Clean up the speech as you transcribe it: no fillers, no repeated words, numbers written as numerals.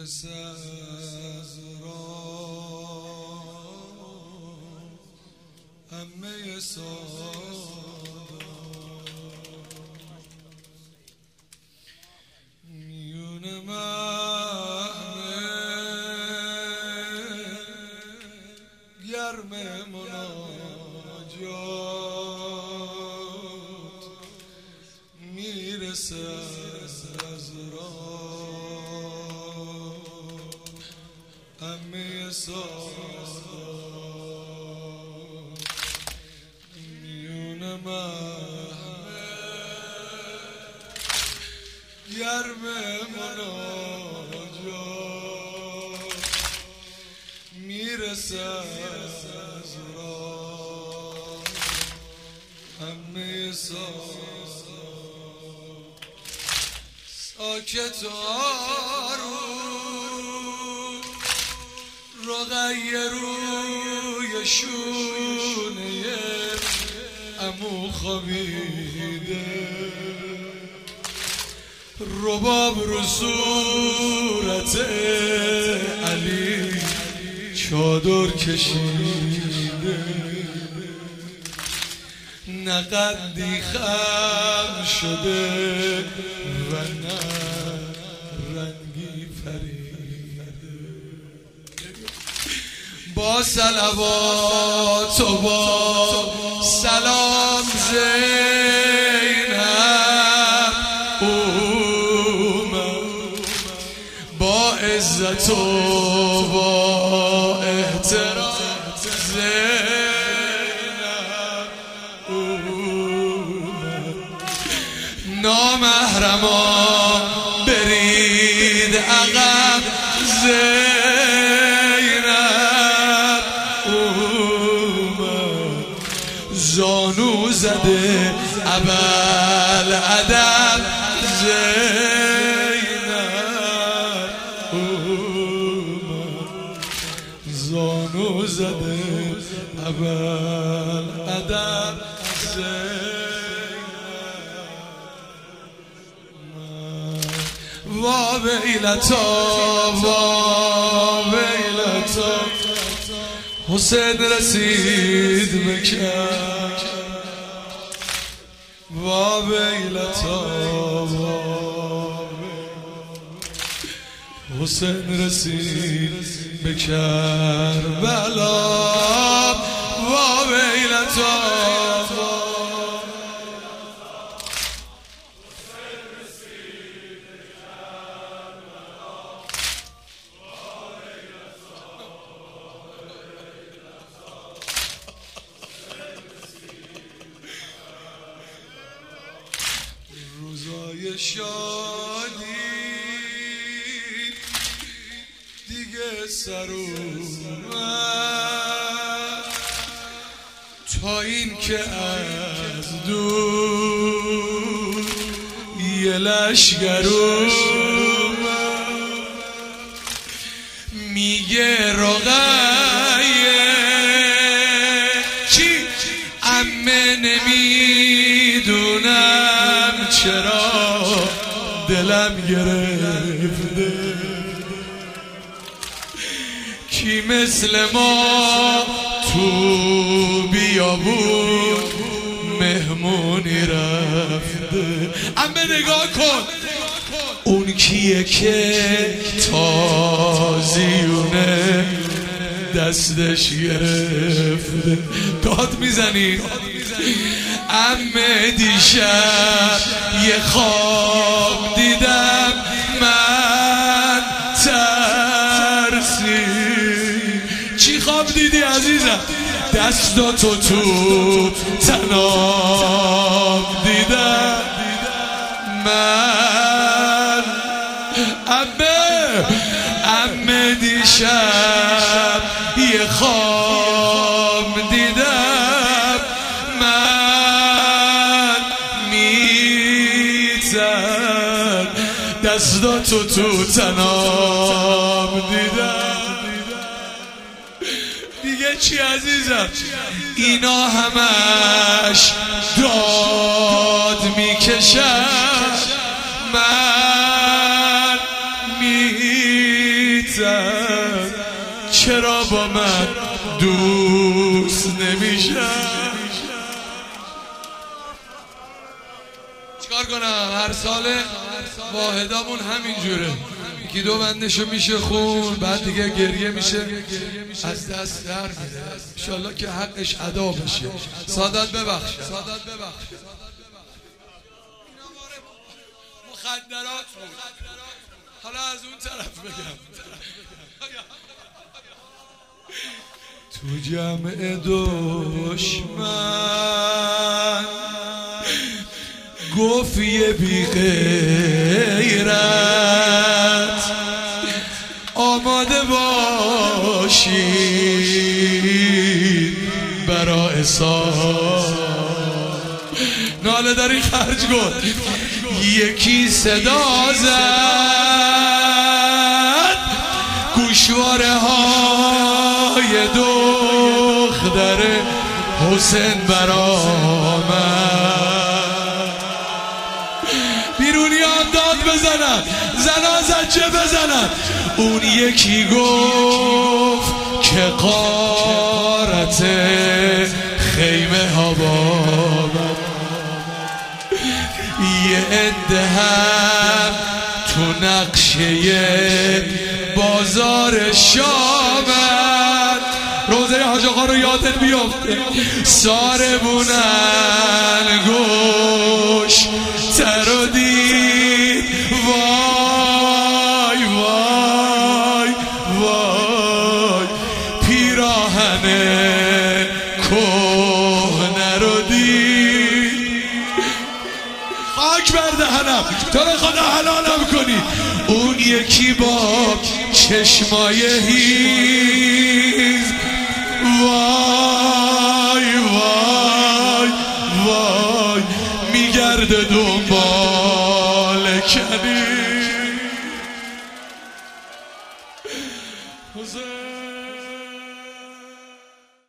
میرسه از راه همه سادا میون محمه گرم مناجات میرسه از راه همه سادا میون محمه گرم مناجات میرسه از راه همه سادا ساکت و آروم رقی روی شونه عمو خوابیده رباب رو صورت علی چادر کشیده نه قدی خم شده و نه رنگی پریده با صلوات و با سلام زینب اومد با عزت و با احترام زینب اومد نامحرما برید عقب زینب اومد زانو زده ابوالادب زینب اومد زانو زده ابوالادب وا ویلتا وا ویلتا حسین رسید بکر وا ویلتا وا حسین رسید بکر بلا وا ویلتا روزای شادی دیگه سر اومد تا این که از دور یه لشگر اومد میگه رقیه چی عمه نمیدونم چرا دلم گرفته کی مثل ما تو بیابون مهمونی رفته عمه نگاه کن اون کیه که تازیونه دستش گرفته داد میزنی عمه دیشب یه خواب دیدم من ترسی چی خواب دیدی عزیزم دستاتو تو تناب دیدم من عمه دیشب یه خواب دیدم من میتر دستاتو تو تناب دیدم دیگه چی عزیزم اینا همش داد میکشم من میتر زن چرا با من دوست نمیشه؟ چیکار کنم؟ هر سال واحدامون همینجوره، یکی دو بندشو میشه خون، بعد دیگه گریه میشه، از دست در میره. انشالله که حقش ادا بشه. سادات ببخش. مخدرات بود. حالا از اون طرف بگم، تو جمع دشمن گفت یه بی غیرت آماده باشید برای ناله داری خرج کن. یکی صدا زد گوشواره های دختر حسین برآمد. بیرونیان داد بزنن، زنا زجه بزنن. اون یکی گفت که غارت خیمه ها بابد، یه عده هم تو نقشه بازار شامن. روزه حاج آقا رو یادت بیافته، ساربونن گوش تر و دید. وای وای وای پیراهن کهنه رو دید. خاک بر دهنم، تو رو خدا حلالم کنی. اون یکی با چشمای هیز، وای وای وای میگرده دنبال کنی.